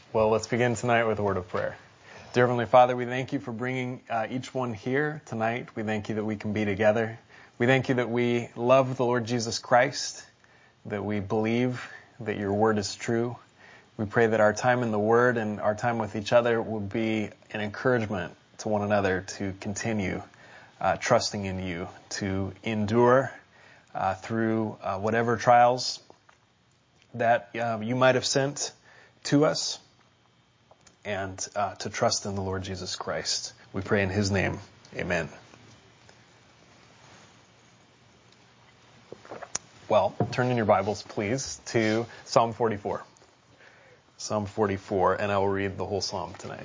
Well, let's begin tonight with a word of prayer. Dear Heavenly Father, we thank you for bringing each one here tonight. We thank you that we can be together. We thank you that we love the Lord Jesus Christ, that we believe that your word is true. We pray that our time in the word and our time with each other will be an encouragement to one another to continue trusting in you, to endure through whatever trials that you might have sent to us, and to trust in the Lord Jesus Christ. We pray in his name. Amen. Well, turn in your Bibles, please, to Psalm 44. Psalm 44, and I will read the whole psalm tonight.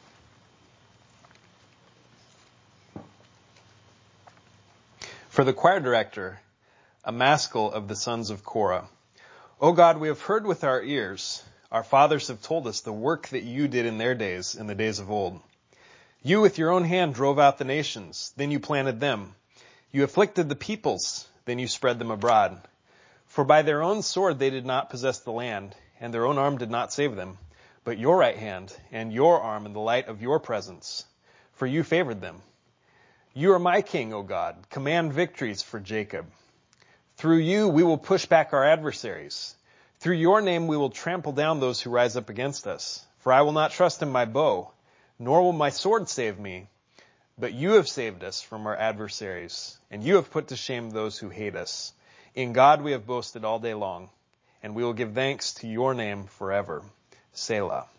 For the choir director, a maskil of the sons of Korah. O God, we have heard with our ears. Our fathers have told us the work that you did in their days, in the days of old. You with your own hand drove out the nations, then you planted them. You afflicted the peoples, then you spread them abroad. For by their own sword they did not possess the land, and their own arm did not save them, but your right hand and your arm in the light of your presence, for you favored them. You are my king, O God. Command victories for Jacob. Through you we will push back our adversaries. Through your name we will trample down those who rise up against us. For I will not trust in my bow, nor will my sword save me. But you have saved us from our adversaries, and you have put to shame those who hate us. In God we have boasted all day long, and we will give thanks to your name forever. Selah.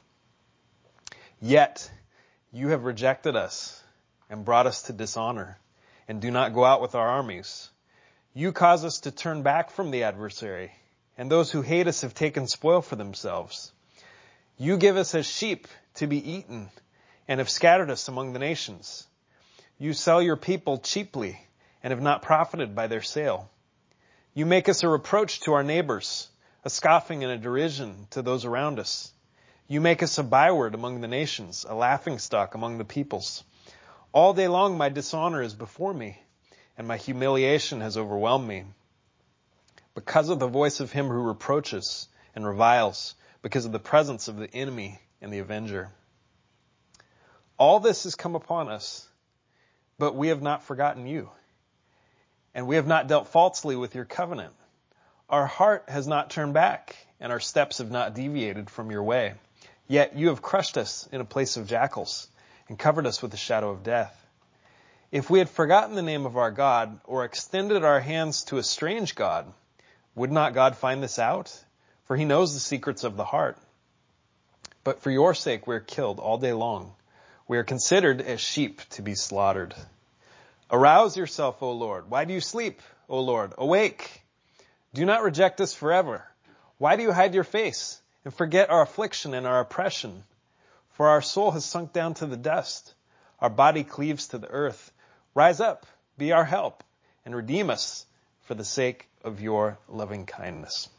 Yet you have rejected us and brought us to dishonor, and do not go out with our armies. You cause us to turn back from the adversary, and those who hate us have taken spoil for themselves. You give us as sheep to be eaten, and have scattered us among the nations. You sell your people cheaply, and have not profited by their sale. You make us a reproach to our neighbors, a scoffing and a derision to those around us. You make us a byword among the nations, a laughingstock among the peoples. All day long my dishonor is before me, and my humiliation has overwhelmed me. Because of the voice of him who reproaches and reviles, because of the presence of the enemy and the avenger. All this has come upon us, but we have not forgotten you, and we have not dealt falsely with your covenant. Our heart has not turned back, and our steps have not deviated from your way. Yet you have crushed us in a place of jackals, and covered us with the shadow of death. If we had forgotten the name of our God, or extended our hands to a strange God, would not God find this out? For he knows the secrets of the heart. But for your sake we are killed all day long. We are considered as sheep to be slaughtered. Arouse yourself, O Lord. Why do you sleep, O Lord? Awake. Do not reject us forever. Why do you hide your face and forget our affliction and our oppression? For our soul has sunk down to the dust. Our body cleaves to the earth. Rise up, be our help, and redeem us for the sake of your loving kindness.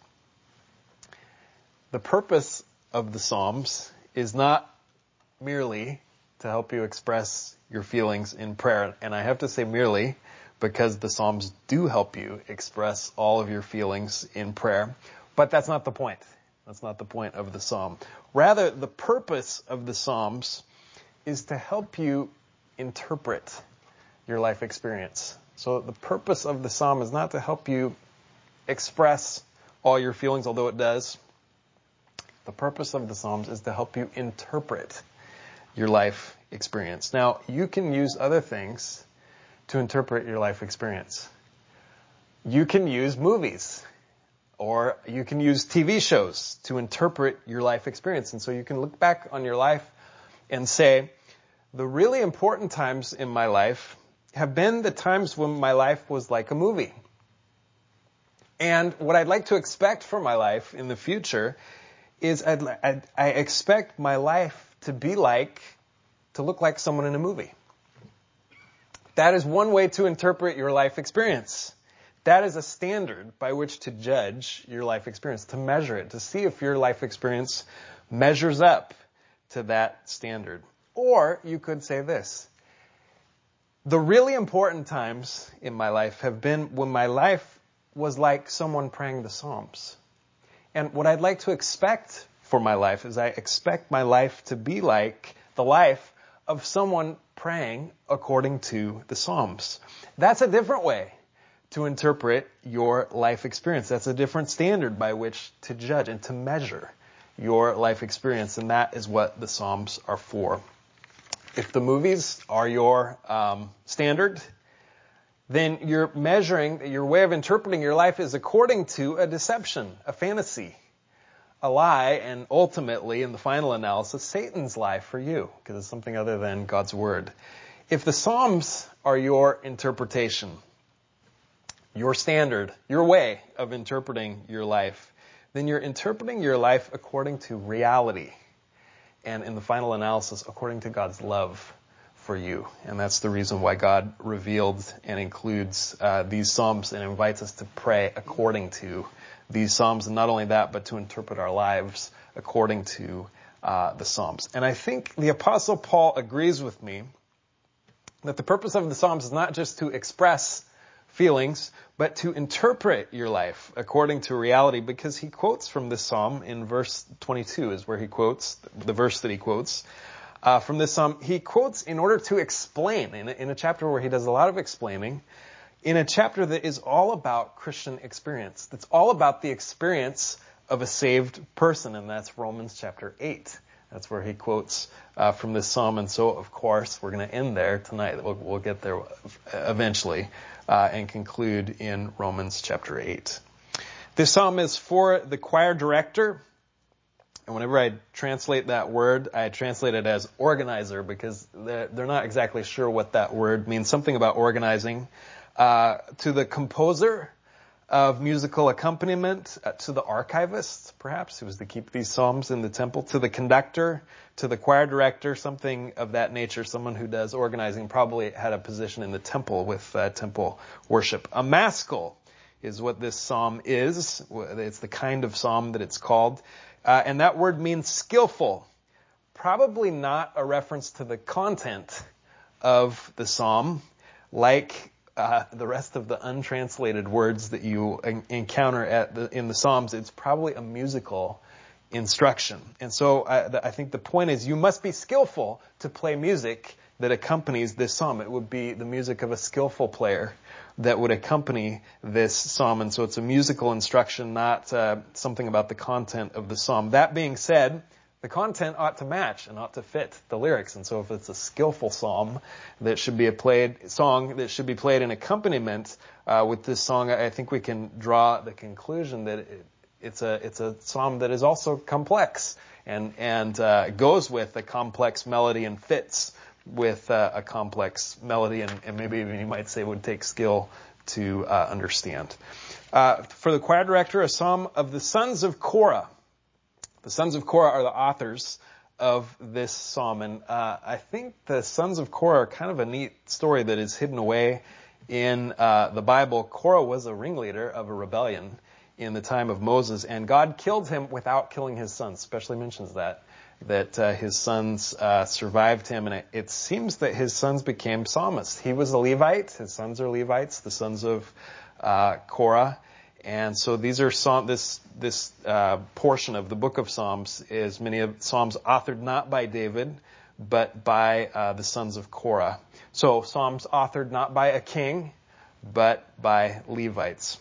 The purpose of the Psalms is not merely to help you express your feelings in prayer. And I have to say merely because the Psalms do help you express all of your feelings in prayer. But that's not the point. That's not the point of the Psalm. Rather, the purpose of the Psalms is to help you interpret your life experience. So the purpose of the Psalm is not to help you express all your feelings, although it does. The purpose of the Psalms is to help you interpret your life experience. Now, you can use other things to interpret your life experience. You can use movies, or you can use TV shows to interpret your life experience. And so you can look back on your life and say, the really important times in my life have been the times when my life was like a movie. And what I'd like to expect for my life in the future is I expect my life to look like someone in a movie. That is one way to interpret your life experience. That is a standard by which to judge your life experience, to measure it, to see if your life experience measures up to that standard. Or you could say this: the really important times in my life have been when my life was like someone praying the Psalms. And what I'd like to expect for my life is I expect my life to be like the life of someone praying according to the Psalms. That's a different way to interpret your life experience. That's a different standard by which to judge and to measure your life experience, and that is what the Psalms are for. If the movies are your standard, then you're measuring, your way of interpreting your life is according to a deception, a fantasy, a lie, and ultimately, in the final analysis, Satan's lie for you, because it's something other than God's Word. If the Psalms are your interpretation, your standard, your way of interpreting your life, then you're interpreting your life according to reality. And in the final analysis, according to God's love for you. And that's the reason why God revealed and includes these Psalms and invites us to pray according to these Psalms. And not only that, but to interpret our lives according to the Psalms. And I think the Apostle Paul agrees with me that the purpose of the Psalms is not just to express feelings, but to interpret your life according to reality, because he quotes from this psalm in verse 22 is where he quotes, the verse that he quotes. From this psalm, he quotes in order to explain, in a chapter where he does a lot of explaining, in a chapter that is all about Christian experience. That's all about the experience of a saved person, and that's Romans chapter 8. That's where he quotes from this psalm, and so, of course, we're going to end there tonight. We'll get there eventually and conclude in Romans chapter 8. This psalm is for the choir director, and whenever I translate that word, I translate it as organizer, because they're not exactly sure what that word means. Something about organizing. To the composer of musical accompaniment, to the archivist, perhaps, who was to keep these psalms in the temple, to the conductor, to the choir director, something of that nature. Someone who does organizing probably had a position in the temple with temple worship. A maskil is what this psalm is. It's the kind of psalm that it's called. And that word means skillful. Probably not a reference to the content of the psalm, like the rest of the untranslated words that you encounter in the Psalms. It's probably a musical instruction. And so I think the point is you must be skillful to play music that accompanies this psalm. It would be the music of a skillful player that would accompany this psalm. And so it's a musical instruction, not something about the content of the psalm. That being said, the content ought to match and ought to fit the lyrics. And so if it's a skillful psalm that should be song that should be played in accompaniment with this song, I think we can draw the conclusion that it's a psalm that is also complex and goes with a complex melody and fits with a complex melody, and maybe even you might say would take skill to understand. For the choir director, a psalm of the sons of Korah. The sons of Korah are the authors of this psalm, and I think the sons of Korah are kind of a neat story that is hidden away in the Bible. Korah was a ringleader of a rebellion in the time of Moses, and God killed him without killing his sons. Especially mentions that his sons survived him, and it seems that his sons became psalmists. He was a Levite. His sons are Levites, the sons of Korah. And so these are this portion of the book of Psalms is many of Psalms authored not by David, but by the sons of Korah. So Psalms authored not by a king, but by Levites.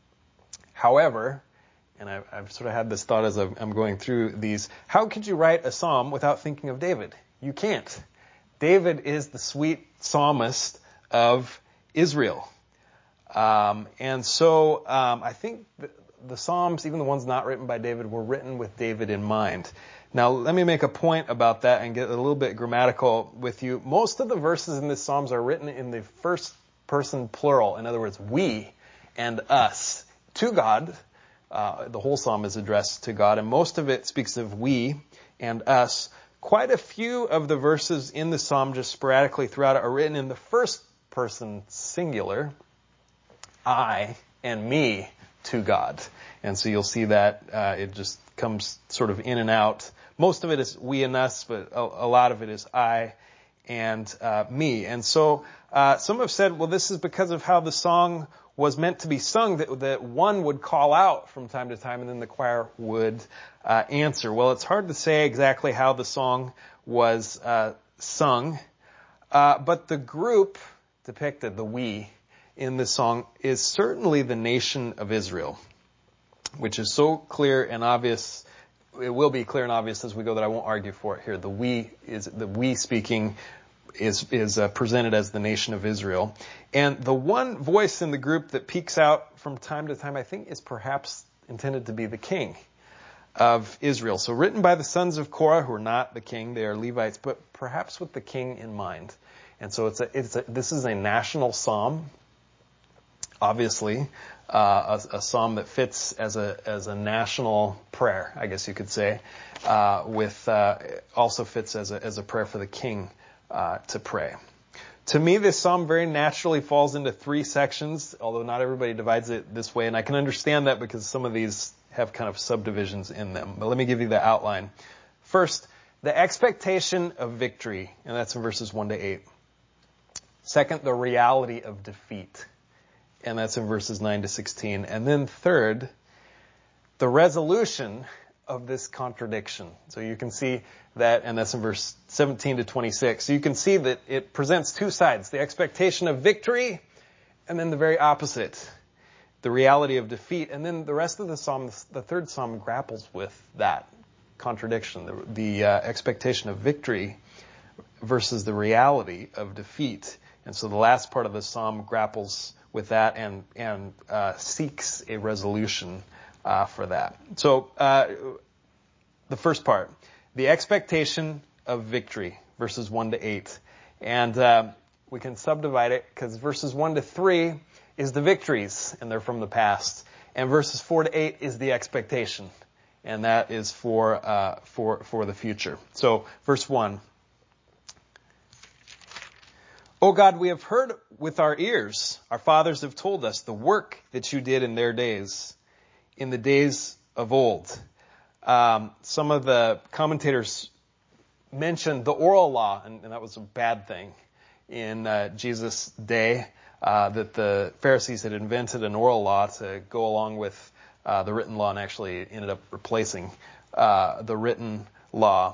However, and I've sort of had this thought as I'm going through these, how could you write a psalm without thinking of David? You can't. David is the sweet psalmist of Israel. And so I think the Psalms, even the ones not written by David, were written with David in mind. Now, let me make a point about that and get a little bit grammatical with you. Most of the verses in this Psalms are written in the first person plural. In other words, we and us to God. The whole Psalm is addressed to God, and most of it speaks of we and us. Quite a few of the verses in the Psalm, just sporadically throughout it, are written in the first person singular. I and me to God. And so you'll see that it just comes sort of in and out. Most of it is we and us, but a lot of it is I and me. And so some have said, well, this is because of how the song was meant to be sung, that one would call out from time to time and then the choir would answer. Well, it's hard to say exactly how the song was sung, but the group depicted, the we, in this song is certainly the nation of Israel, which is so clear and obvious. It will be clear and obvious as we go that I won't argue for it here. The we speaking is presented as the nation of Israel. And the one voice in the group that peeks out from time to time, I think, is perhaps intended to be the king of Israel. So written by the sons of Korah, who are not the king, they are Levites, but perhaps with the king in mind. And so this is a national psalm, obviously, a psalm that fits as a national prayer, I guess you could say, also fits as a prayer for the king to pray. To me, this psalm very naturally falls into three sections, although not everybody divides it this way, and I can understand that because some of these have kind of subdivisions in them. But let me give you the outline. First, the expectation of victory, and that's in verses 1 to 8. Second, the reality of defeat, and that's in verses 9 to 16. And then third, the resolution of this contradiction. So you can see that, and that's in verse 17 to 26. So you can see that it presents two sides, the expectation of victory, and then the very opposite, the reality of defeat. And then the rest of the psalm, the third psalm, grapples with that contradiction, the expectation of victory versus the reality of defeat. And so the last part of the psalm grapples with that and seeks a resolution for that. So the first part, the expectation of victory, verses 1 to 8. And we can subdivide it because verses 1 to 3 is the victories, and they're from the past. And verses 4 to 8 is the expectation, and that is for the future. So verse 1. O God, we have heard with our ears, our fathers have told us the work that you did in their days, in the days of old. Some of the commentators mentioned the oral law, and that was a bad thing in Jesus' day, that the Pharisees had invented an oral law to go along with the written law and actually ended up replacing the written law.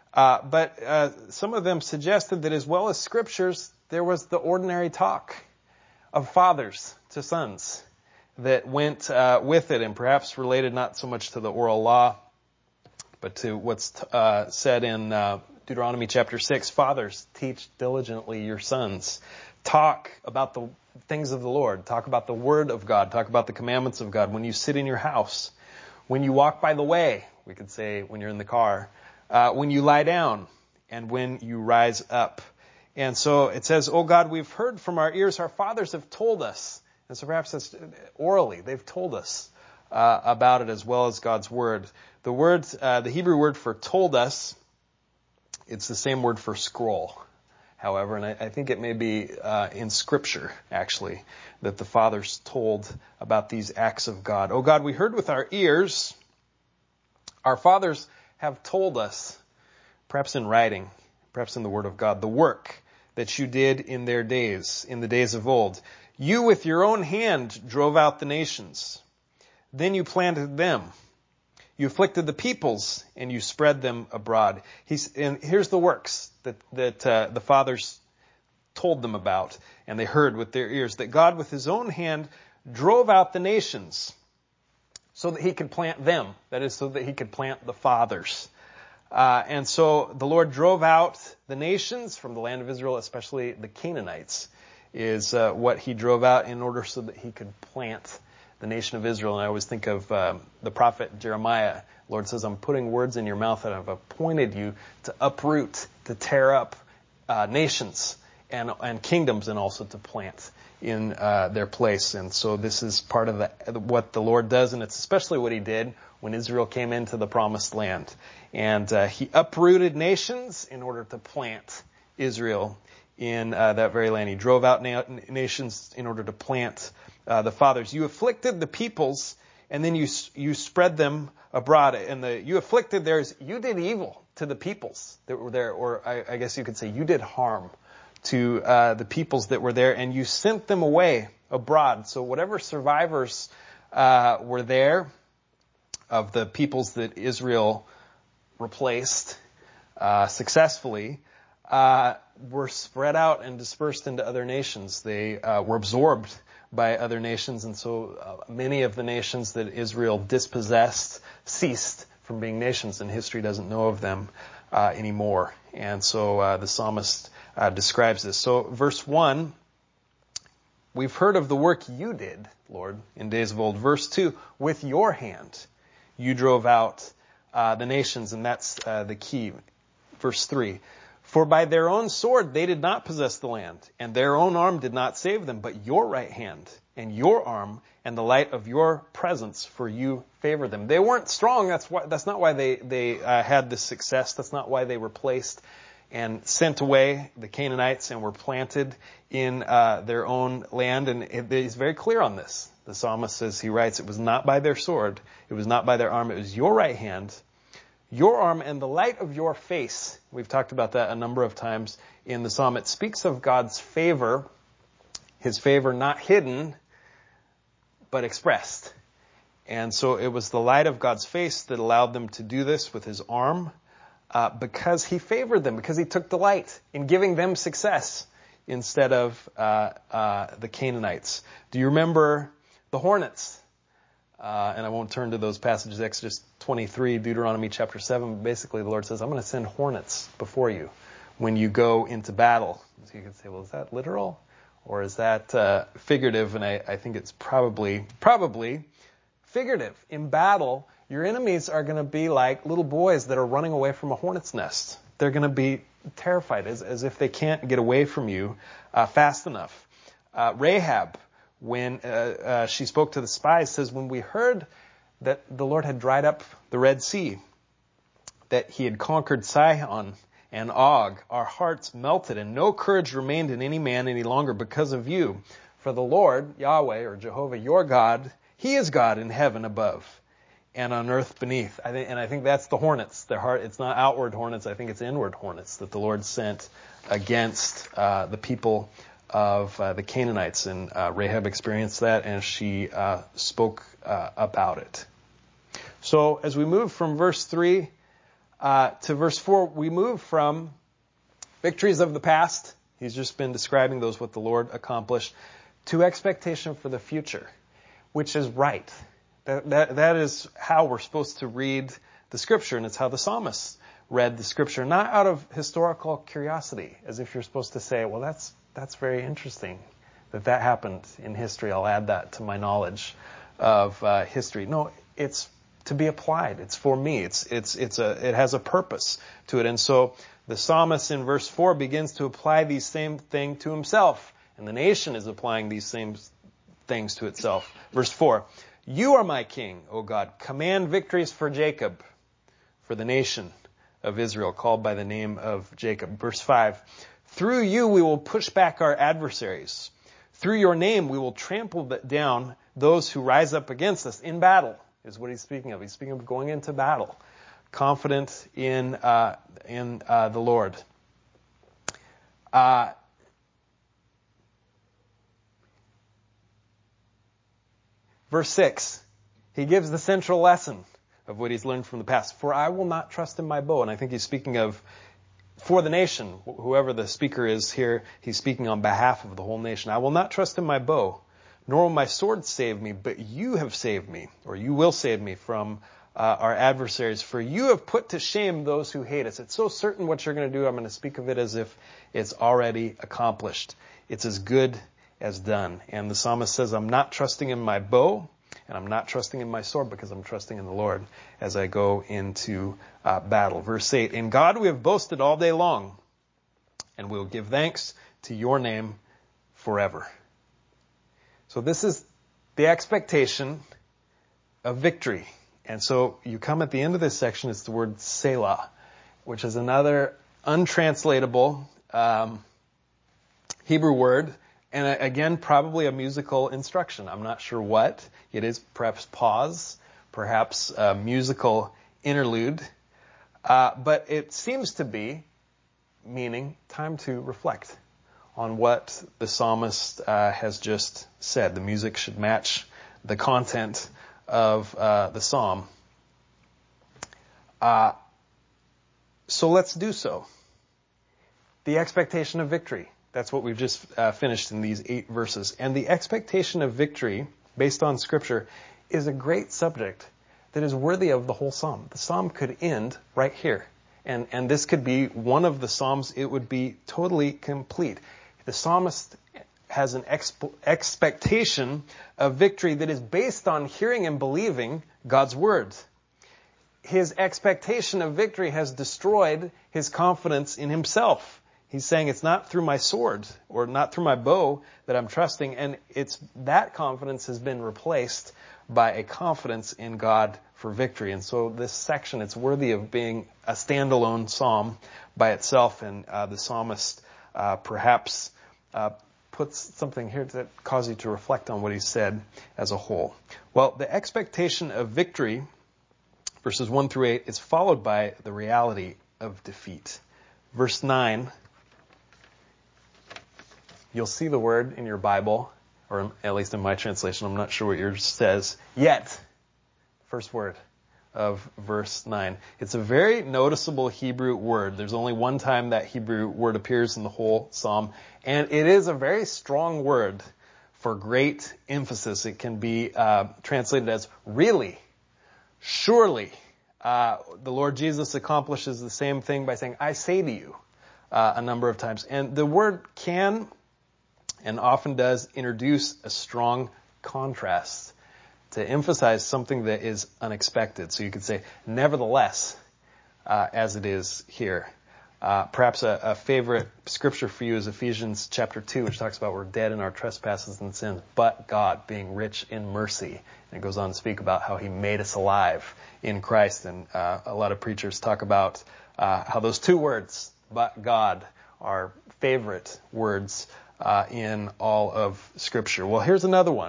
But some of them suggested that as well as scriptures, there was the ordinary talk of fathers to sons that went with it and perhaps related not so much to the oral law, but to what's said in Deuteronomy chapter 6. Fathers, teach diligently your sons. Talk about the things of the Lord. Talk about the word of God. Talk about the commandments of God when you sit in your house. When you walk by the way, we could say when you're in the car. When you lie down and when you rise up. And so it says, "Oh God, we've heard from our ears, our fathers have told us." And so perhaps that's orally, they've told us about it as well as God's word. The word, the Hebrew word for told us, it's the same word for scroll, however, and I think it may be in Scripture, actually, that the fathers told about these acts of God. "Oh God, we heard with our ears, our fathers have told us," perhaps in writing, perhaps in the word of God, "the work that you did in their days, in the days of old. You with your own hand drove out the nations. Then you planted them. You afflicted the peoples and you spread them abroad." And here's the works that the fathers told them about and they heard with their ears, that God with his own hand drove out the nations so that he could plant them. That is, so that he could plant the fathers. And so the Lord drove out the nations from the land of Israel, especially the Canaanites, is what he drove out in order so that he could plant the nation of Israel. And I always think of the prophet Jeremiah. The Lord says, "I'm putting words in your mouth that I've appointed you to uproot, to tear up nations and kingdoms, and also to plant in their place." And so this is part of what the Lord does, and it's especially what he did when Israel came into the promised land. And he uprooted nations in order to plant Israel in that very land. He drove out nations in order to plant the fathers. You afflicted the peoples, and then you spread them abroad. And you afflicted theirs, you did evil to the peoples that were there, or I guess you could say you did harm to the peoples that were there, and you sent them away abroad. So whatever survivors were there of the peoples that Israel replaced successfully were spread out and dispersed into other nations. They were absorbed by other nations, and so many of the nations that Israel dispossessed ceased from being nations, and history doesn't know of them anymore. And so the psalmist describes this. So verse 1, we've heard of the work you did, Lord, in days of old. Verse 2, with your hand you drove out the nations, and that's the key. Verse 3, for by their own sword they did not possess the land, and their own arm did not save them, but your right hand and your arm and the light of your presence, for you favored them. They weren't strong. That's not why they had this success. That's not why they were placed and sent away, the Canaanites, and were planted in their own land. And he's very clear on this. The psalmist says, he writes, it was not by their sword, it was not by their arm, it was your right hand, your arm, and the light of your face. We've talked about that a number of times in the psalm. It speaks of God's favor, his favor not hidden, but expressed. And so it was the light of God's face that allowed them to do this with his arm, because he favored them, because he took delight in giving them success instead of the Canaanites. Do you remember the hornets? And I won't turn to those passages, Exodus 23, Deuteronomy chapter 7. Basically, the Lord says, I'm going to send hornets before you when you go into battle. So you can say, well, is that literal? Or is that figurative? And I think it's probably figurative. In battle, your enemies are going to be like little boys that are running away from a hornet's nest. They're going to be terrified, as if they can't get away from you fast enough. Rahab, when she spoke to the spies, says, when we heard that the Lord had dried up the Red Sea, that he had conquered Sihon and Og, our hearts melted, and no courage remained in any man any longer because of you. For the Lord, Yahweh, or Jehovah, your God, he is God in heaven above and on earth beneath. I think that's the hornets. It's not outward hornets. I think it's inward hornets that the Lord sent against the people of the Canaanites. And Rahab experienced that, and she spoke about it. So as we move from verse 3 to verse 4, we move from victories of the past. He's just been describing those, what the Lord accomplished, to expectation for the future, which is right. That is how we're supposed to read the Scripture, and it's how the psalmist read the Scripture, not out of historical curiosity, as if you're supposed to say, well, that's very interesting that happened in history. I'll add that to my knowledge of history. No, it's to be applied. It's for me. It has a purpose to it. And so the psalmist in verse 4 begins to apply these same thing to himself, and the nation is applying these same things to itself. Verse 4, you are my king, O God. Command victories for Jacob, for the nation of Israel, called by the name of Jacob. Verse 5, through you we will push back our adversaries. Through your name we will trample down those who rise up against us in battle, is what he's speaking of. He's speaking of going into battle, confident in the Lord. Verse 6, he gives the central lesson of what he's learned from the past. For I will not trust in my bow. And I think he's speaking of for the nation. Whoever the speaker is here, he's speaking on behalf of the whole nation. I will not trust in my bow, nor will my sword save me, but you have saved me, or you will save me from our adversaries. For you have put to shame those who hate us. It's so certain what you're going to do. I'm going to speak of it as if it's already accomplished. It's as good as done. And the psalmist says, I'm not trusting in my bow, and I'm not trusting in my sword, because I'm trusting in the Lord as I go into battle. Verse 8, in God we have boasted all day long, and we'll give thanks to your name forever. So this is the expectation of victory. And so you come at the end of this section, it's the word Selah, which is another untranslatable Hebrew word. And again, probably a musical instruction. I'm not sure what. It is perhaps pause, perhaps a musical interlude. But it seems to be meaning time to reflect on what the psalmist has just said. The music should match the content of the psalm. So let's do so. The expectation of victory. That's what we've just finished in these 8 verses. And the expectation of victory, based on Scripture, is a great subject that is worthy of the whole psalm. The psalm could end right here. And this could be one of the psalms. It would be totally complete. The psalmist has an expectation of victory that is based on hearing and believing God's word. His expectation of victory has destroyed his confidence in himself. He's saying it's not through my sword or not through my bow that I'm trusting, and it's that confidence has been replaced by a confidence in God for victory. And so this section, it's worthy of being a standalone psalm by itself, and the psalmist perhaps puts something here that causes you to reflect on what he said as a whole. Well, the expectation of victory, verses 1 through 8, is followed by the reality of defeat. Verse 9, you'll see the word in your Bible, or at least in my translation, I'm not sure what yours says, yet. First word of verse 9. It's a very noticeable Hebrew word. There's only one time that Hebrew word appears in the whole psalm, and it is a very strong word for great emphasis. It can be translated as really, surely. The Lord Jesus accomplishes the same thing by saying, I say to you, a number of times. And the word can and often does introduce a strong contrast to emphasize something that is unexpected. So you could say, nevertheless, as it is here. Perhaps a favorite scripture for you is Ephesians chapter 2, which talks about we're dead in our trespasses and sins, but God being rich in mercy. And it goes on to speak about how he made us alive in Christ. And a lot of preachers talk about how those two words, but God, are favorite words in all of Scripture. Well, here's another one.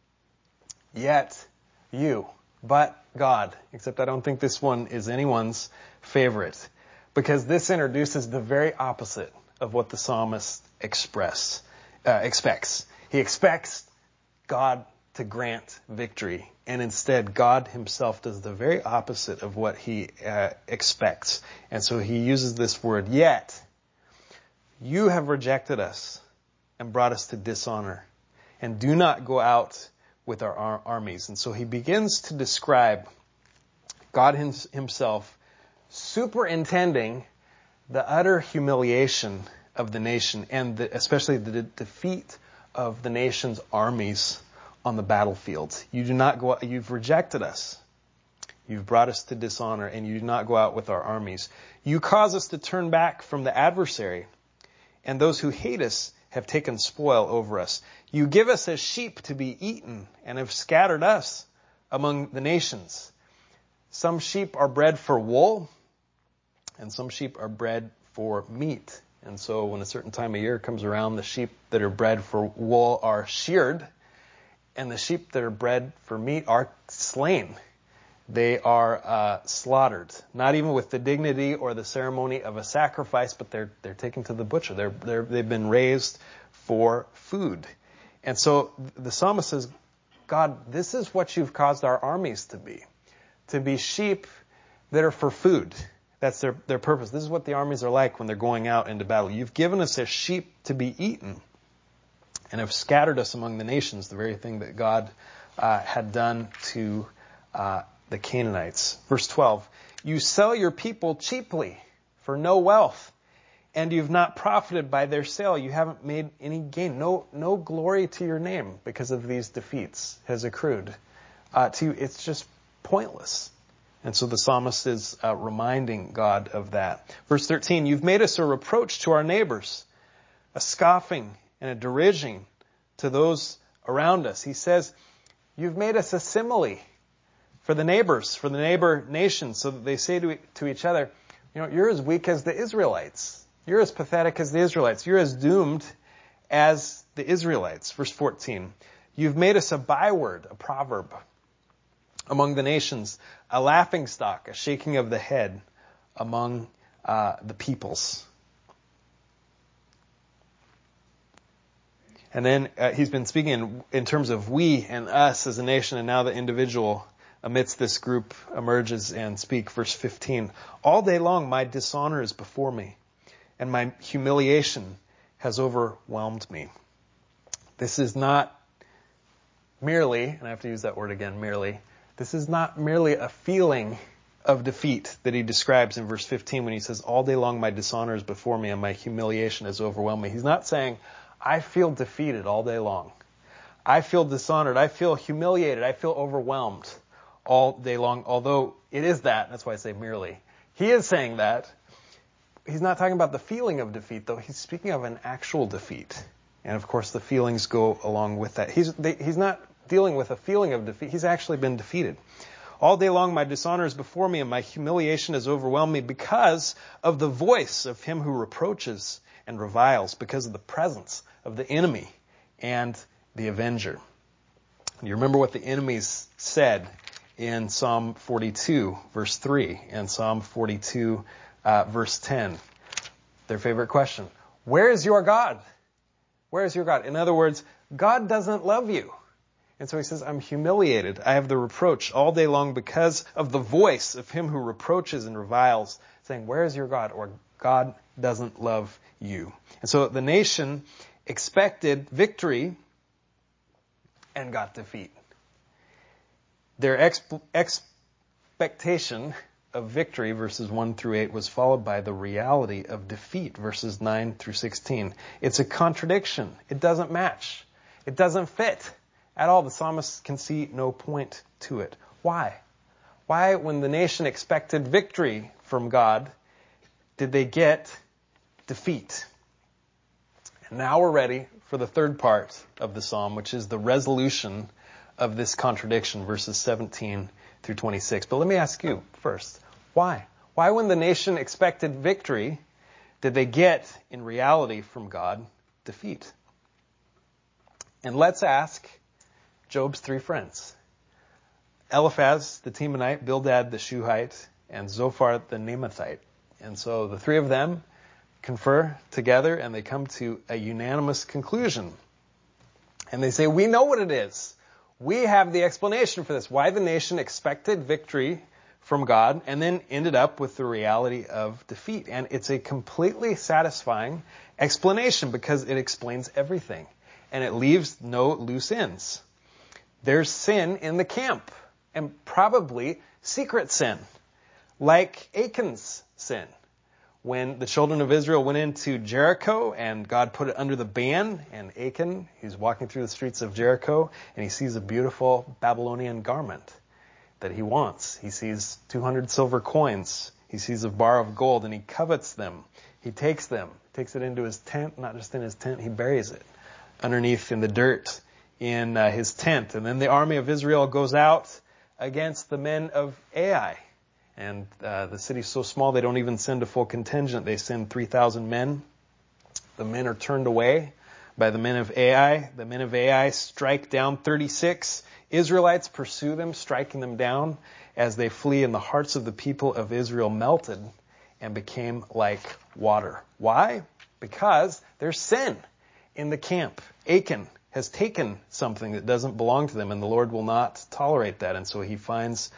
Yet you, but God. Except I don't think this one is anyone's favorite, because this introduces the very opposite of what the psalmist expects. He expects God to grant victory, and instead God himself does the very opposite of what he expects. And so he uses this word, yet you have rejected us and brought us to dishonor, and do not go out with our armies. And so he begins to describe God himself superintending the utter humiliation of the nation, and especially the defeat of the nation's armies on the battlefield. You do not go out, you've rejected us. You've brought us to dishonor, and you do not go out with our armies. You cause us to turn back from the adversary, and those who hate us have taken spoil over us. You give us as sheep to be eaten, and have scattered us among the nations. Some sheep are bred for wool, and some sheep are bred for meat. And so when a certain time of year comes around, the sheep that are bred for wool are sheared, and the sheep that are bred for meat are slain. They are slaughtered, not even with the dignity or the ceremony of a sacrifice, but they're taken to the butcher. They've been raised for food. And so the psalmist says, God, this is what you've caused our armies to be sheep that are for food. That's their purpose. This is what the armies are like when they're going out into battle. You've given us as sheep to be eaten, and have scattered us among the nations, the very thing that God had done to the Canaanites. Verse 12, you sell your people cheaply for no wealth, and you've not profited by their sale. You haven't made any gain. No glory to your name because of these defeats has accrued to you. It's just pointless. And so the psalmist is reminding God of that. Verse 13, you've made us a reproach to our neighbors, a scoffing and a derision to those around us. He says, you've made us a simile for the neighbors, for the neighbor nations, so that they say to each other, you're as weak as the Israelites. You're as pathetic as the Israelites. You're as doomed as the Israelites. Verse 14, you've made us a byword, a proverb among the nations, a laughingstock, a shaking of the head among the peoples. And then he's been speaking in terms of we and us as a nation, and now the individual amidst this group emerges and speak. Verse 15, all day long my dishonor is before me, and my humiliation has overwhelmed me. This is not merely, and I have to use that word again, merely, this is not merely a feeling of defeat that he describes in verse 15 when he says, all day long my dishonor is before me and my humiliation has overwhelmed me. He's not saying, I feel defeated all day long. I feel dishonored. I feel humiliated. I feel overwhelmed all day long, although it is that. That's why I say merely. He is saying that. He's not talking about the feeling of defeat, though. He's speaking of an actual defeat. And of course, the feelings go along with that. He's not dealing with a feeling of defeat. He's actually been defeated. All day long my dishonor is before me and my humiliation has overwhelmed me because of the voice of him who reproaches and reviles, because of the presence of the enemy and the avenger. You remember what the enemies said in Psalm 42, verse 3, and Psalm 42, verse 10. Their favorite question. Where is your God? Where is your God? In other words, God doesn't love you. And so he says, I'm humiliated. I have the reproach all day long because of the voice of him who reproaches and reviles, saying, where is your God? Or God doesn't love you. And so the nation expected victory and got defeat. Their expectation of victory, verses 1 through 8, was followed by the reality of defeat, verses 9 through 16. It's a contradiction. It doesn't match. It doesn't fit at all. The psalmist can see no point to it. Why? Why, when the nation expected victory from God, did they get defeat? And now we're ready for the third part of the psalm, which is the resolution of this contradiction, verses 17 through 26. But let me ask you first, why? Why, when the nation expected victory, did they get, in reality from God, defeat? And let's ask Job's three friends. Eliphaz the Temanite, Bildad the Shuhite, and Zophar the Naamathite. And so the three of them confer together and they come to a unanimous conclusion. And they say, we know what it is. We have the explanation for this. Why the nation expected victory from God and then ended up with the reality of defeat. And it's a completely satisfying explanation because it explains everything. And it leaves no loose ends. There's sin in the camp, and probably secret sin, like Achan's sin. When the children of Israel went into Jericho and God put it under the ban, and Achan, he's walking through the streets of Jericho and he sees a beautiful Babylonian garment that he wants. He sees 200 silver coins. He sees a bar of gold and he covets them. He takes them, takes it into his tent, not just in his tent, he buries it underneath in the dirt in his tent. And then the army of Israel goes out against the men of Ai. And the city's so small they don't even send a full contingent. They send 3,000 men. The men are turned away by the men of Ai. The men of Ai strike down 36 Israelites, pursue them, striking them down as they flee, and the hearts of the people of Israel melted and became like water. Why? Because there's sin in the camp. Achan has taken something that doesn't belong to them, and the Lord will not tolerate that. And so he finds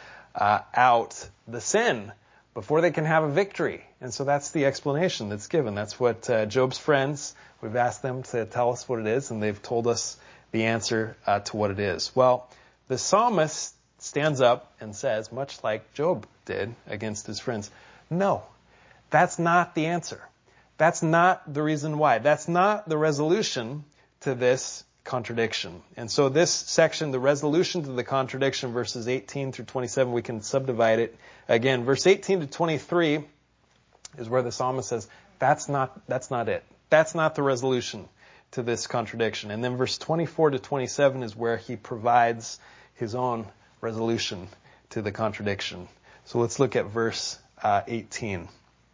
out the sin before they can have a victory. And so that's the explanation that's given. That's what Job's friends, we've asked them to tell us what it is, and they've told us the answer to what it is. Well, the psalmist stands up and says, much like Job did against his friends, no, that's not the answer. That's not the reason why. That's not the resolution to this contradiction. And so this section, the resolution to the contradiction, verses 18 through 27, we can subdivide it again. Verse 18 to 23 is where the psalmist says, that's not it. That's not the resolution to this contradiction. And then verse 24 to 27 is where he provides his own resolution to the contradiction. So let's look at verse 17.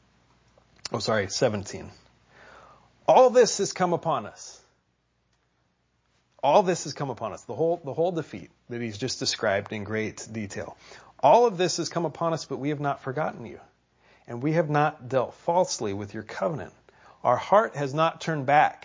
All this has come upon us. All this has come upon us. The whole defeat that he's just described in great detail. All of this has come upon us, but we have not forgotten you. And we have not dealt falsely with your covenant. Our heart has not turned back,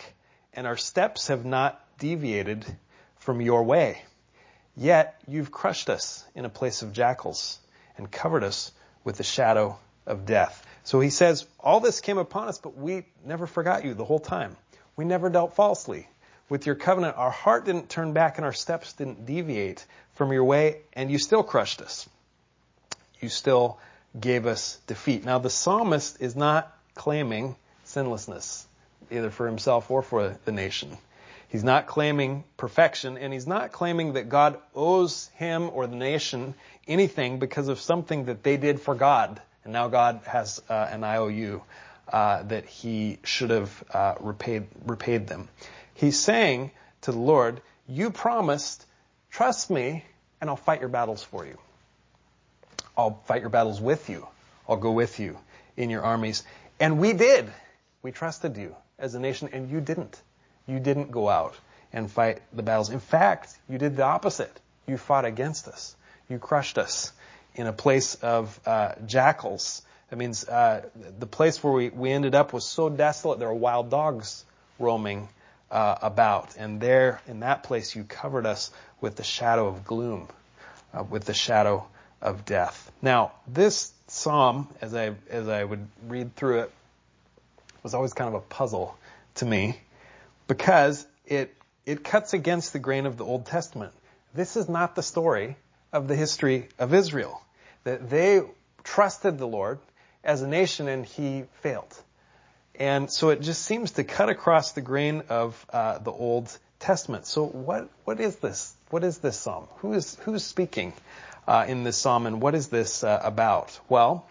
and our steps have not deviated from your way. Yet you've crushed us in a place of jackals and covered us with the shadow of death. So he says, all this came upon us, but we never forgot you the whole time. We never dealt falsely with your covenant. Our heart didn't turn back and our steps didn't deviate from your way, and you still crushed us. You still gave us defeat. Now the psalmist is not claiming sinlessness, either for himself or for the nation. He's not claiming perfection, and he's not claiming that God owes him or the nation anything because of something that they did for God. And now God has an IOU that he should have repaid them. He's saying to the Lord, you promised, trust me, and I'll fight your battles for you. I'll fight your battles with you. I'll go with you in your armies. And we did. We trusted you as a nation, and you didn't. You didn't go out and fight the battles. In fact, you did the opposite. You fought against us. You crushed us in a place of jackals. That means the place where we ended up was so desolate there were wild dogs roaming about. And there, in that place, you covered us with the shadow of gloom, with the shadow of death. Now, this psalm, as I would read through it, was always kind of a puzzle to me, because it cuts against the grain of the Old Testament. This is not the story of the history of Israel. That they trusted the Lord as a nation and he failed. And so it just seems to cut across the grain of the Old Testament. So what is this? What is this psalm? Who's speaking in this psalm, and what is this about? Well,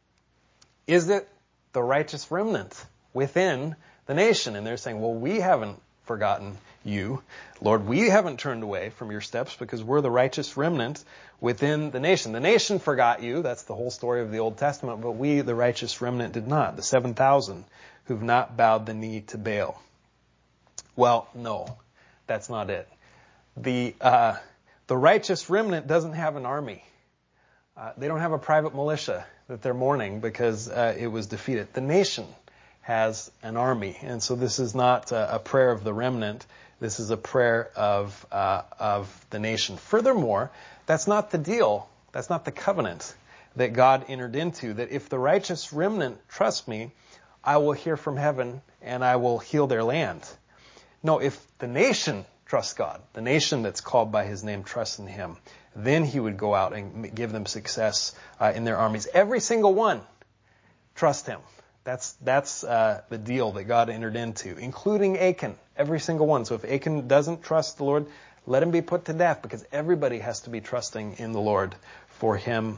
is it the righteous remnant within the nation? And they're saying, well, we haven't forgotten you, Lord. We haven't turned away from your steps because we're the righteous remnant within the nation. The nation forgot you. That's the whole story of the Old Testament. But we, the righteous remnant, did not. The 7,000 who've not bowed the knee to Baal. Well, no, that's not it. The righteous remnant doesn't have an army. They don't have a private militia that they're mourning because it was defeated. The nation has an army. And so this is not a prayer of the remnant. This is a prayer of the nation. Furthermore, that's not the deal. That's not the covenant that God entered into, that if the righteous remnant trust me, I will hear from heaven and I will heal their land. No, if the nation trusts God, the nation that's called by his name trusts in him, then he would go out and give them success in their armies. Every single one trust him. That's the deal that God entered into, including Achan, every single one. So if Achan doesn't trust the Lord, let him be put to death, because everybody has to be trusting in the Lord for him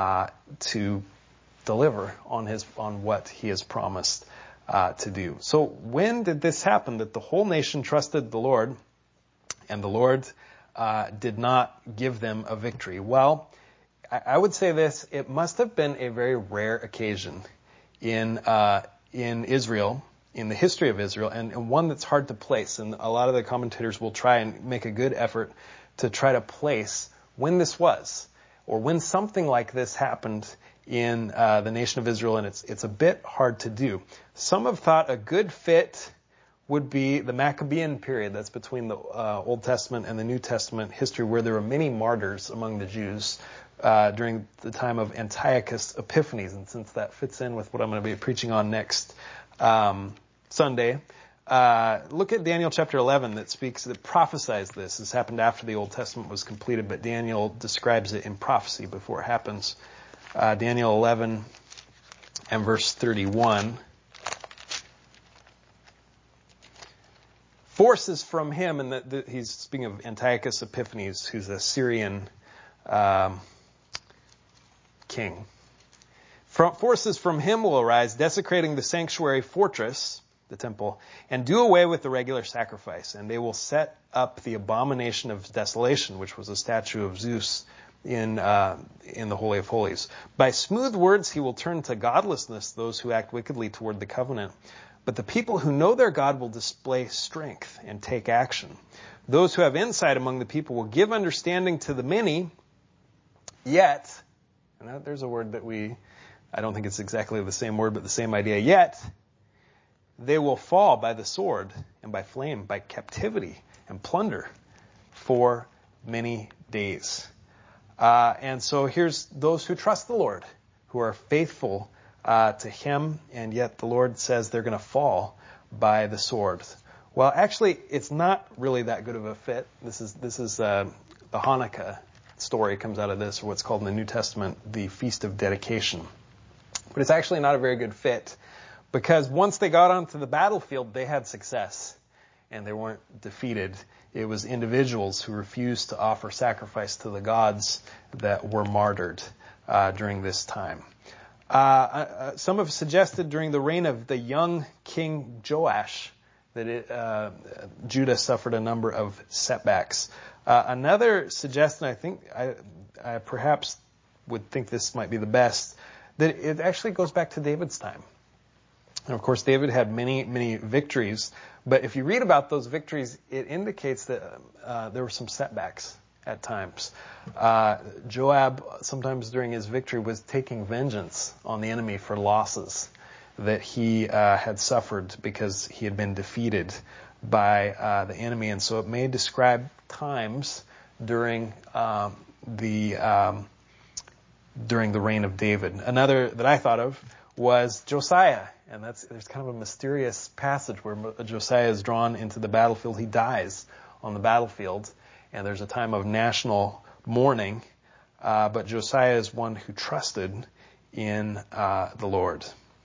to deliver on what he has promised to do. So when did this happen, that the whole nation trusted the Lord and the Lord did not give them a victory? Well, I would say this: it must have been a very rare occasion in Israel, in the history of Israel, and one that's hard to place. And a lot of the commentators will try and make a good effort to try to place when this was, or when something like this happened in the nation of Israel, and it's a bit hard to do. Some have thought a good fit would be the Maccabean period. That's between the Old Testament and the New Testament history, where there were many martyrs among the Jews during the time of Antiochus Epiphanes. And since that fits in with what I'm going to be preaching on next Sunday, look at Daniel chapter 11 that prophesies this. This happened after the Old Testament was completed, but Daniel describes it in prophecy before it happens. Daniel 11 and verse 31. Forces from him, and he's speaking of Antiochus Epiphanes, who's a Syrian king. Forces from him will arise, desecrating the sanctuary fortress, the temple, and do away with the regular sacrifice. And they will set up the abomination of desolation, which was a statue of Zeus in the Holy of Holies. By smooth words he will turn to godlessness those who act wickedly toward the covenant. But the people who know their God will display strength and take action. Those who have insight among the people will give understanding to the many, yet, and there's a word that I don't think it's exactly the same word, but the same idea, yet they will fall by the sword and by flame, by captivity and plunder for many days. And so here's those who trust the Lord, who are faithful to him, and yet the Lord says they're going to fall by the sword. Well, actually, it's not really that good of a fit. This is the Hanukkah story comes out of this, or what's called in the New Testament the Feast of Dedication. But it's actually not a very good fit, because once they got onto the battlefield, they had success, and they weren't defeated. It was individuals who refused to offer sacrifice to the gods that were martyred during this time. Some have suggested during the reign of the young King Joash that Judah suffered a number of setbacks. Another suggestion, I think, I perhaps would think this might be the best, that it actually goes back to David's time. And of course, David had many, many victories. But if you read about those victories, it indicates that there were some setbacks at times. Joab, sometimes during his victory, was taking vengeance on the enemy for losses that he had suffered because he had been defeated by the enemy. And so it may describe times during the reign of David. Another that I thought of was Josiah. And there's kind of a mysterious passage where Josiah is drawn into the battlefield. He dies on the battlefield, and there's a time of national mourning. But Josiah is one who trusted in the Lord.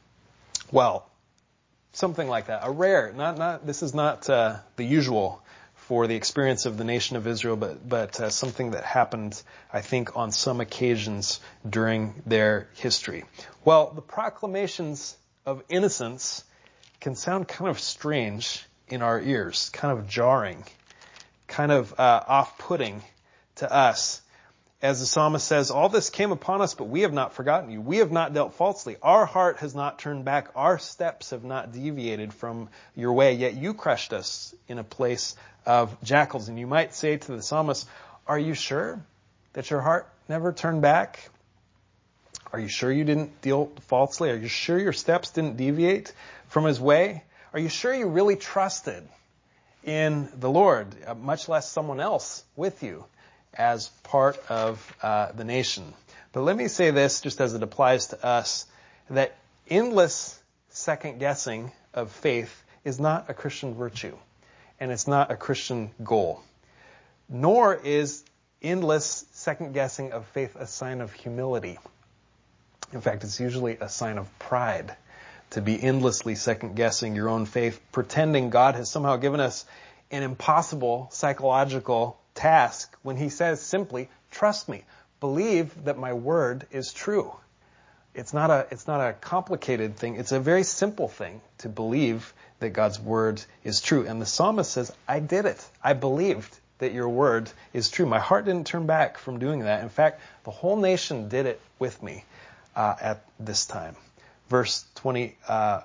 Well, something like that. A rare, this is not the usual for the experience of the nation of Israel, but something that happened, I think, on some occasions during their history. Well, the proclamations of innocence can sound kind of strange in our ears, kind of jarring, kind of off-putting to us. As the psalmist says, all this came upon us, but we have not forgotten you. We have not dealt falsely. Our heart has not turned back. Our steps have not deviated from your way. Yet you crushed us in a place of jackals. And you might say to the psalmist, are you sure that your heart never turned back? Are you sure you didn't deal falsely? Are you sure your steps didn't deviate from his way? Are you sure you really trusted in the Lord, much less someone else with you as part of the nation? But let me say this, just as it applies to us, that endless second-guessing of faith is not a Christian virtue, and it's not a Christian goal. Nor is endless second-guessing of faith a sign of humility. In fact, it's usually a sign of pride to be endlessly second-guessing your own faith, pretending God has somehow given us an impossible psychological task when he says simply, trust me, believe that my word is true. It's not a complicated thing. It's a very simple thing to believe that God's word is true. And the psalmist says, I did it. I believed that your word is true. My heart didn't turn back from doing that. In fact, the whole nation did it with me at this time. Verse 20.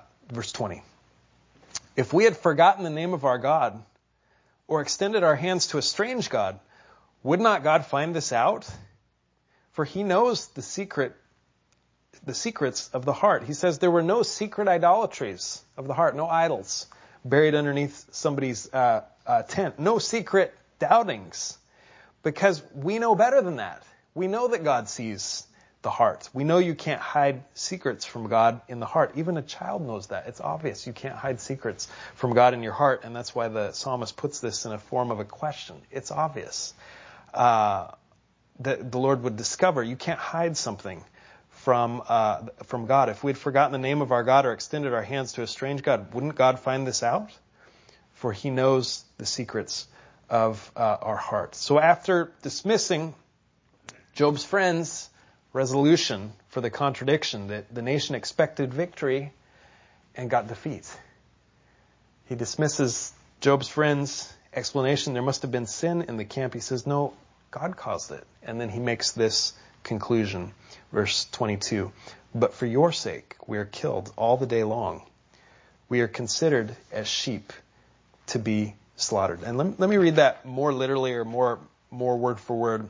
If we had forgotten the name of our God or extended our hands to a strange God, would not God find this out? For he knows the secrets of the heart. He says there were no secret idolatries of the heart, no idols buried underneath somebody's tent, no secret doubtings, because we know better than that. We know that God sees the heart. We know you can't hide secrets from God in the heart. Even a child knows that. It's obvious you can't hide secrets from God in your heart, and that's why the psalmist puts this in a form of a question. It's obvious that the Lord would discover you can't hide something from God. If we'd forgotten the name of our God or extended our hands to a strange God, wouldn't God find this out? For he knows the secrets of our heart. So after dismissing Job's friends' resolution for the contradiction that the nation expected victory and got defeat, he dismisses Job's friends' explanation. There must have been sin in the camp. He says, no, God caused it. And then he makes this conclusion. Verse 22, but for your sake we are killed all the day long. We are considered as sheep to be slaughtered. And let me read that more literally, or more word for word.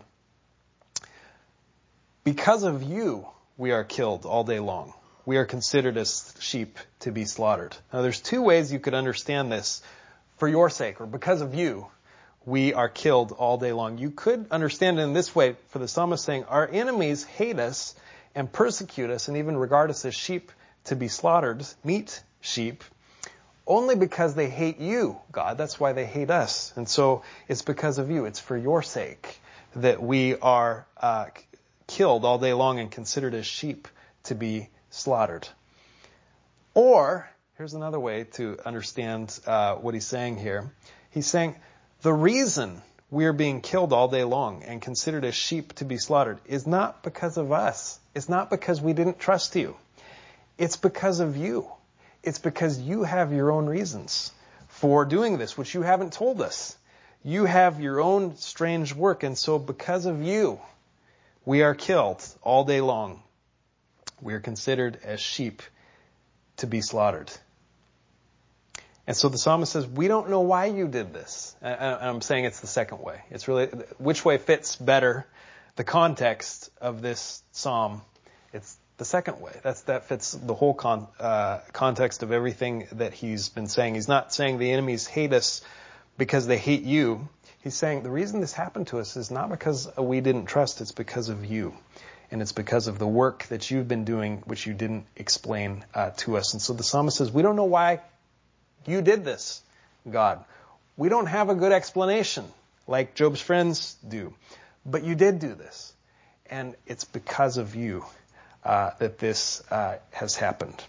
Because of you, we are killed all day long. We are considered as sheep to be slaughtered. Now, there's two ways you could understand this for your sake, or because of you, we are killed all day long. You could understand it in this way for the psalmist saying, our enemies hate us and persecute us and even regard us as sheep to be slaughtered, meat sheep, only because they hate you, God. That's why they hate us. And so it's because of you. It's for your sake that we are killed all day long and considered as sheep to be slaughtered. Or, here's another way to understand what he's saying here. He's saying, the reason we're being killed all day long and considered as sheep to be slaughtered is not because of us. It's not because we didn't trust you. It's because of you. It's because you have your own reasons for doing this, which you haven't told us. You have your own strange work, and so because of you, we are killed all day long. We are considered as sheep to be slaughtered. And so the psalmist says, we don't know why you did this. And I'm saying it's the second way. It's really, which way fits better the context of this psalm? It's the second way. That fits the whole context of everything that he's been saying. He's not saying the enemies hate us because they hate you. He's saying the reason this happened to us is not because we didn't trust, it's because of you. And it's because of the work that you've been doing, which you didn't explain to us. And so the psalmist says, we don't know why you did this, God. We don't have a good explanation like Job's friends do. But you did do this. And it's because of you that this has happened.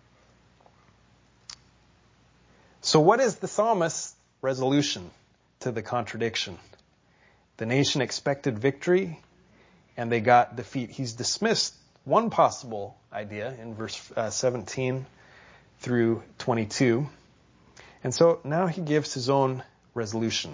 So what is the psalmist's resolution to the contradiction? The nation expected victory, and they got defeat. He's dismissed one possible idea in verse 17 through 22. And so now he gives his own resolution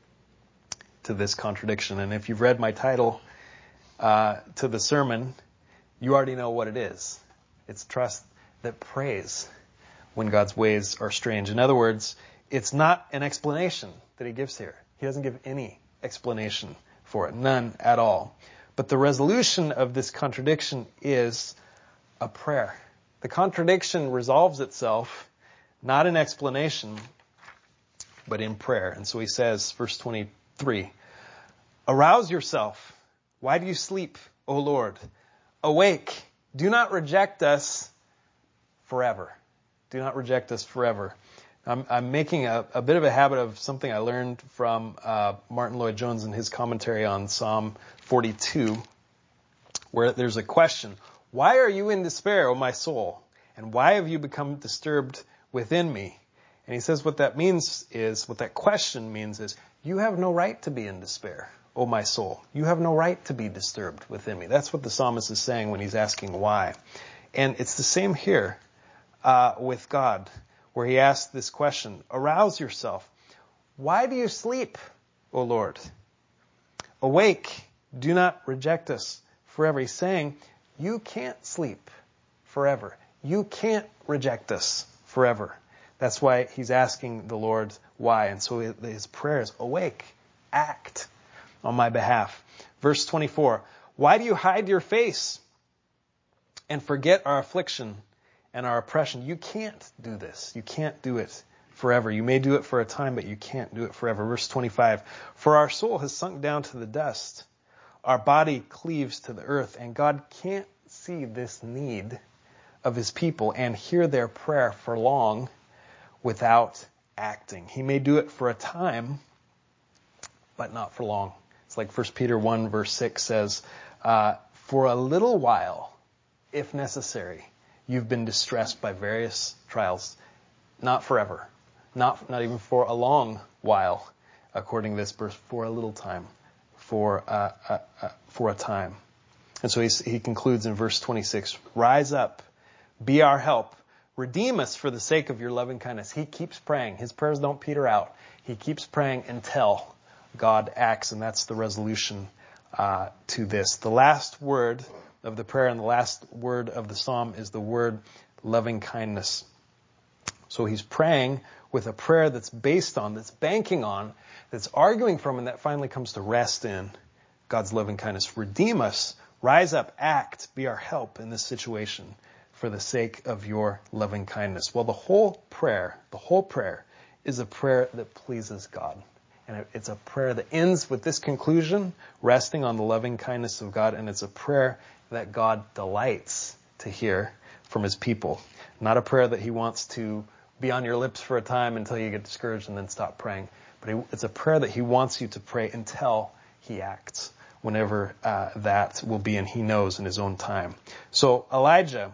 to this contradiction. And if you've read my title to the sermon, you already know what it is. It's trust that prays when God's ways are strange. In other words, it's not an explanation that he gives here. He doesn't give any explanation for it, none at all. But the resolution of this contradiction is a prayer. The contradiction resolves itself not in explanation, but in prayer. And so he says, verse 23, arouse yourself. Why do you sleep, O Lord? Awake. Do not reject us forever. Do not reject us forever. I'm making a bit of a habit of something I learned from Martin Lloyd-Jones in his commentary on Psalm 42, where there's a question. Why are you in despair, O my soul? And why have you become disturbed within me? And he says what that question means is, you have no right to be in despair, O my soul. You have no right to be disturbed within me. That's what the psalmist is saying when he's asking why. And it's the same here with God, where he asks this question, arouse yourself. Why do you sleep, O Lord? Awake, do not reject us forever. He's saying, you can't sleep forever. You can't reject us forever. That's why he's asking the Lord why. And so his prayer is, awake, act on my behalf. Verse 24, why do you hide your face and forget our affliction and our oppression? You can't do this. You can't do it forever. You may do it for a time, but you can't do it forever. Verse 25, for our soul has sunk down to the dust. Our body cleaves to the earth, and God can't see this need of his people and hear their prayer for long without acting. He may do it for a time, but not for long. It's like 1 Peter 1 verse 6 says, for a little while, if necessary, you've been distressed by various trials. Not forever. Not even for a long while, according to this verse, for a little time. For a time. And so he concludes in verse 26, rise up, be our help, redeem us for the sake of your loving kindness. He keeps praying. His prayers don't peter out. He keeps praying until God acts, and that's the resolution to this. The last word of the prayer and the last word of the psalm is the word loving kindness. So he's praying with a prayer that's based on, that's banking on, that's arguing from, and that finally comes to rest in God's loving kindness. Redeem us, rise up, act, be our help in this situation for the sake of your loving kindness. Well, the whole prayer is a prayer that pleases God. And it's a prayer that ends with this conclusion, resting on the loving kindness of God. And it's a prayer that God delights to hear from his people. Not a prayer that he wants to be on your lips for a time until you get discouraged and then stop praying. But it's a prayer that he wants you to pray until he acts, whenever that will be, and he knows in his own time. So Elijah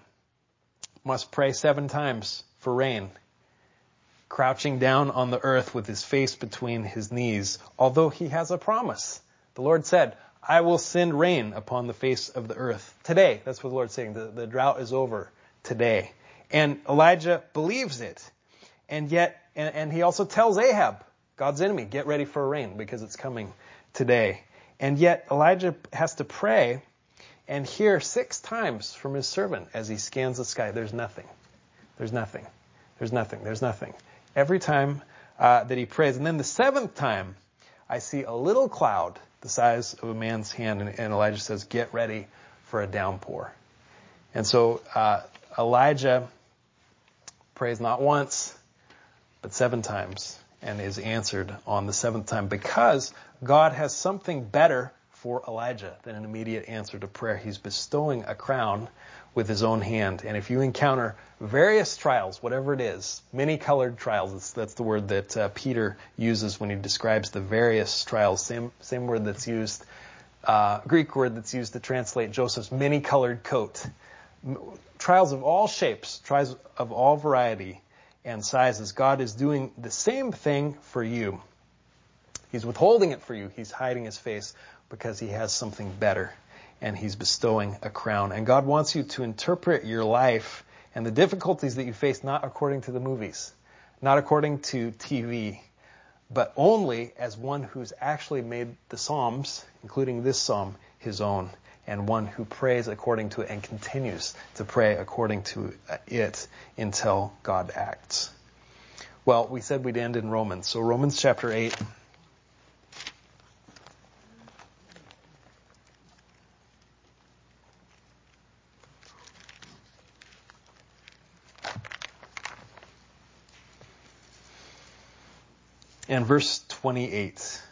must pray 7 times for rain, crouching down on the earth with his face between his knees, although he has a promise. The Lord said, I will send rain upon the face of the earth today. That's what the Lord's saying. The drought is over today. And Elijah believes it. And yet, and he also tells Ahab, God's enemy, get ready for rain because it's coming today. And yet Elijah has to pray and hear 6 times from his servant as he scans the sky. There's nothing. There's nothing. There's nothing. There's nothing. Every time that he prays. And then the 7th time, I see a little cloud the size of a man's hand. And Elijah says, get ready for a downpour. And so Elijah prays not once, but 7 times, and is answered on the 7th time, because God has something better for Elijah than an immediate answer to prayer. He's bestowing a crown with his own hand. And if you encounter various trials, whatever it is, many-colored trials, that's the word that Peter uses when he describes the various trials, same word that's used, Greek word that's used to translate Joseph's many-colored coat. Trials of all shapes, trials of all variety and sizes. God is doing the same thing for you. He's withholding it for you. He's hiding his face because he has something better, and he's bestowing a crown. And God wants you to interpret your life and the difficulties that you face not according to the movies, not according to TV, but only as one who's actually made the Psalms, including this psalm, his own, and one who prays according to it and continues to pray according to it until God acts. Well, we said we'd end in Romans. So Romans chapter 8. And verse 28.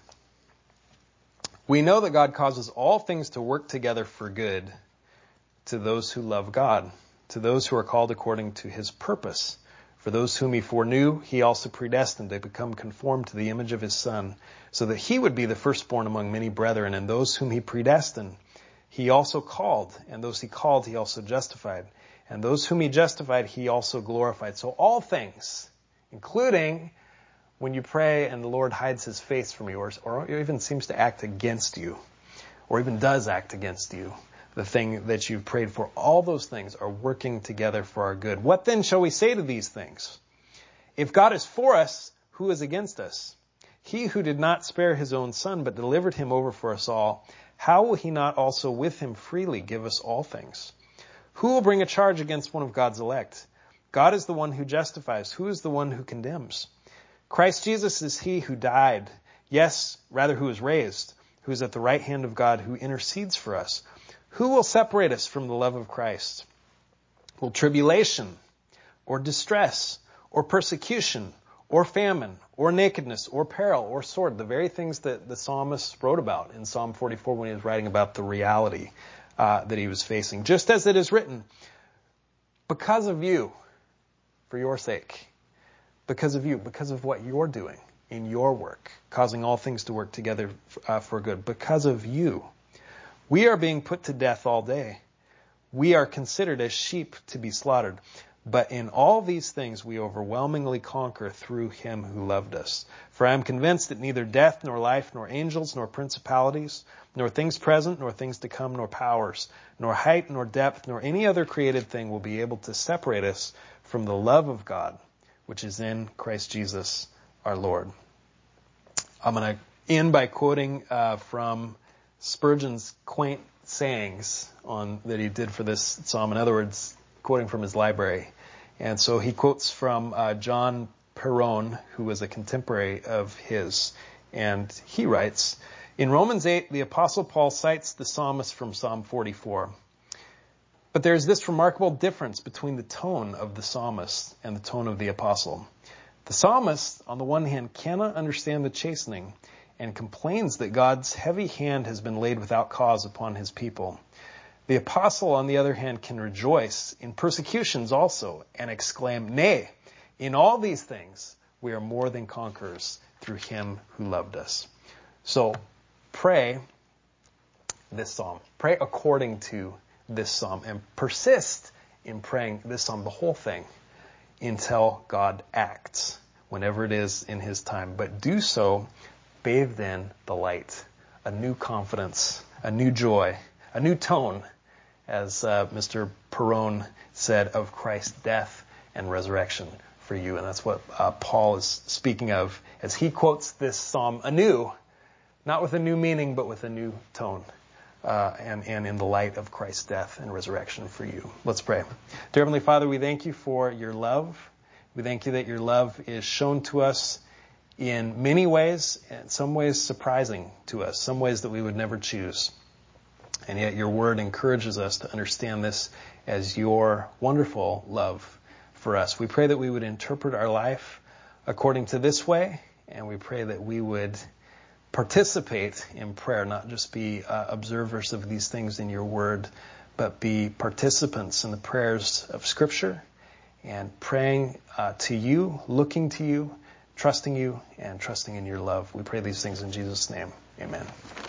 We know that God causes all things to work together for good to those who love God, to those who are called according to his purpose. For those whom he foreknew, he also predestined to become conformed to the image of his Son, so that he would be the firstborn among many brethren. And those whom he predestined, he also called. And those he called, he also justified. And those whom he justified, he also glorified. So all things, including when you pray and the Lord hides his face from you, or even seems to act against you, or even does act against you, the thing that you've prayed for, all those things are working together for our good. What then shall we say to these things? If God is for us, who is against us? He who did not spare his own Son, but delivered him over for us all, how will he not also with him freely give us all things? Who will bring a charge against one of God's elect? God is the one who justifies. Who is the one who condemns? Christ Jesus is he who died, yes, rather who is raised, who is at the right hand of God, who intercedes for us. Who will separate us from the love of Christ? Will tribulation, or distress, or persecution, or famine, or nakedness, or peril, or sword, the very things that the psalmist wrote about in Psalm 44 when he was writing about the reality that he was facing. Just as it is written, because of you, for your sake, because of you, because of what you're doing in your work, causing all things to work together for good. Because of you, we are being put to death all day. We are considered as sheep to be slaughtered. But in all these things we overwhelmingly conquer through him who loved us. For I am convinced that neither death, nor life, nor angels, nor principalities, nor things present, nor things to come, nor powers, nor height, nor depth, nor any other created thing will be able to separate us from the love of God, which is in Christ Jesus our Lord. I'm going to end by quoting from Spurgeon's quaint sayings that he did for this psalm. In other words, quoting from his library. And so he quotes from John Perron, who was a contemporary of his. And he writes, in Romans 8, the Apostle Paul cites the psalmist from Psalm 44. But there's this remarkable difference between the tone of the psalmist and the tone of the apostle. The psalmist, on the one hand, cannot understand the chastening and complains that God's heavy hand has been laid without cause upon his people. The apostle, on the other hand, can rejoice in persecutions also and exclaim, "Nay, in all these things we are more than conquerors through him who loved us." So pray this psalm. Pray according to this psalm and persist in praying this psalm, the whole thing, until God acts, whenever it is in his time. But do so bathed in the light, a new confidence, a new joy, a new tone, as Mr. Perron said, of Christ's death and resurrection for you. And that's what Paul is speaking of as he quotes this psalm anew, not with a new meaning, but with a new tone. And in the light of Christ's death and resurrection for you. Let's pray. Dear Heavenly Father, we thank you for your love. We thank you that your love is shown to us in many ways, and some ways surprising to us, some ways that we would never choose. And yet your word encourages us to understand this as your wonderful love for us. We pray that we would interpret our life according to this way, and we pray that we would participate in prayer, not just be observers of these things in your word, but be participants in the prayers of Scripture and praying to you, looking to you, trusting you, and trusting in your love. We pray these things in Jesus' name. Amen.